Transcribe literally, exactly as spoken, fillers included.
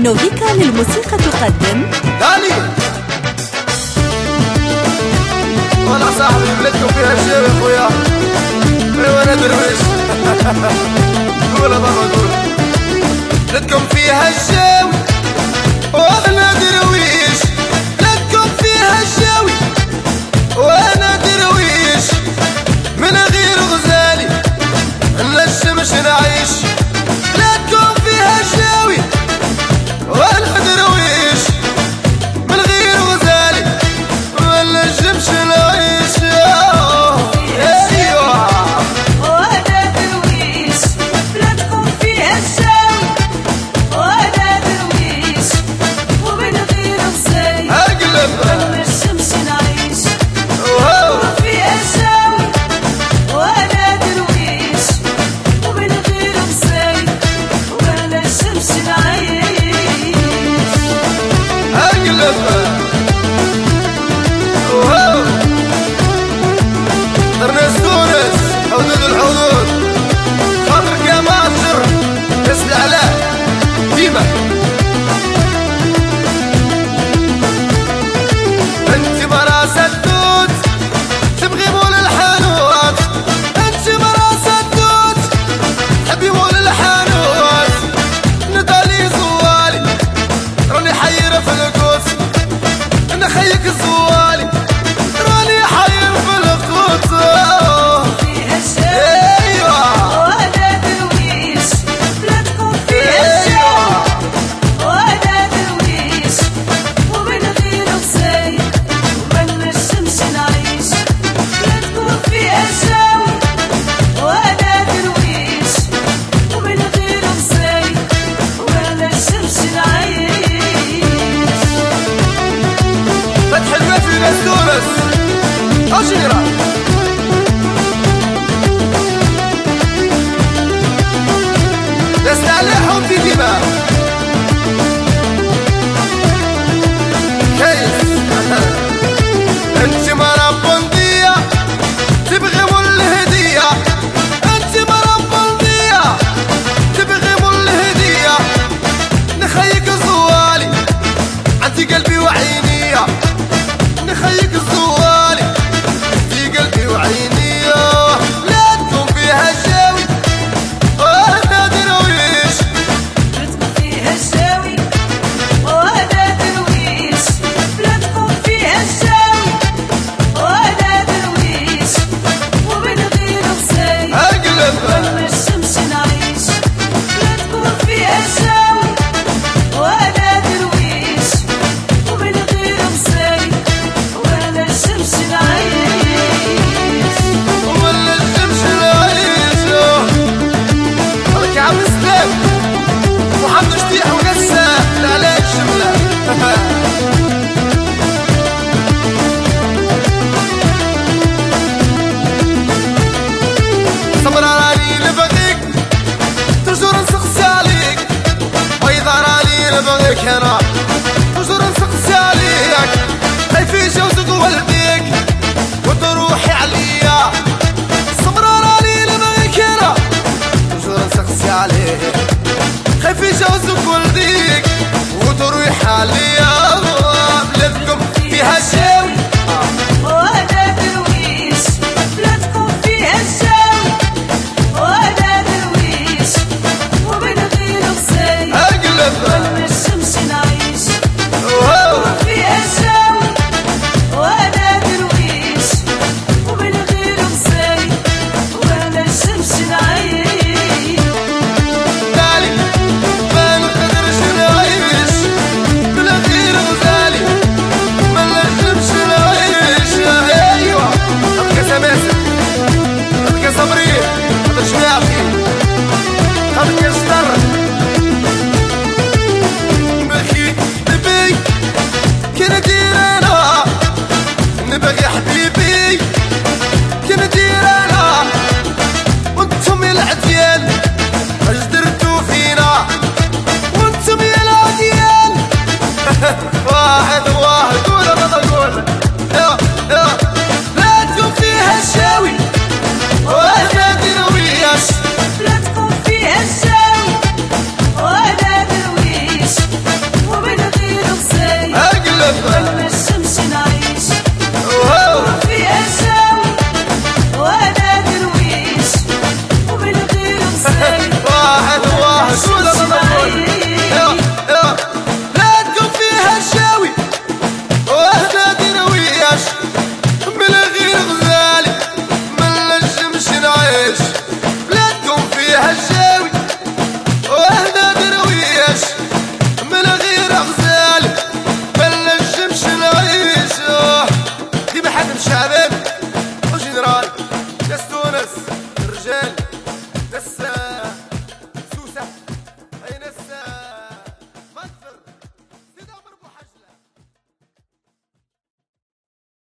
نوفيكا للموسيقى تقدم داني. وانا صاحبي بلدكم فيها الشيء يا خويا. ايوا انا درويش. قول يا بابا قول. بلدكم فيها الشاوي وانا درويش. بلدكم فيها الشاوي وانا درويش. من غير غزالي لا الشمس نعيش. بلادكم فيها الشاوي وانا درويش. من غير غزالي ولا الشمس نعيش. ايوا وانا درويش. بلادكم فيها الشاوي وانا درويش. ومن غير غزالي اقلب ولا الشمس نعيش. واو فيها الشاوي وانا درويش. ومن غير غزالي ولا الشمس نعيش. اقلب واو طرنس تونس حدود الحدود. خاطرك يا ماصر بس العلاء ديما. انت براس الدود تبغي مول الحانوت. انت براس الدود تحبي مول الحانوت. نضالي زوالي راني حيرة في القوس. نخيك الزوالي راني حير في القوس. فيها الشاوي ايوا وانا درويش. بلادكم فيها الشاوي وانا درويش. ومن غير غزالي ولا الشمس نعيش. بلادكم فيها الشاوي وانا درويش. ومن غير غزالي ولا الشمس نعيش. فتح الباب في ناس تونس أجيرة. ناس عليهم في دماء كيف. انت مرا بندية تبغي مول الهدية. انت مرا بندية تبغي مول الهدية. نخيك الزوالي عندي قلبي وعينية. نخيك الزوالي في قلبي وعينية. بلادكم فيها الشاوي وانا درويش. بلادكم فيها الشاوي وانا درويش. بلادكم فيها الشاوي وانا درويش. ومن غير غزالي اقلب ولا الشمس نعيش. بلادكم فيها الشاوي وانا درويش. ومن غير غزالي ولا الشمس نعيش. ولا الشمس نعيش. هلك يا عم سلام وحمد شتيح ونسا العلاج شملة. صبر راني نبغيك تجور نسقسي عليك. وإذا راني نبغيك أنا تجور نسقسي عليك. خايف يجوزك والديك وتروحي عليا. صبر راني نبغيك أنا تجور نسقسي عليك. خايف يجوزك والديك وتروحي عليا.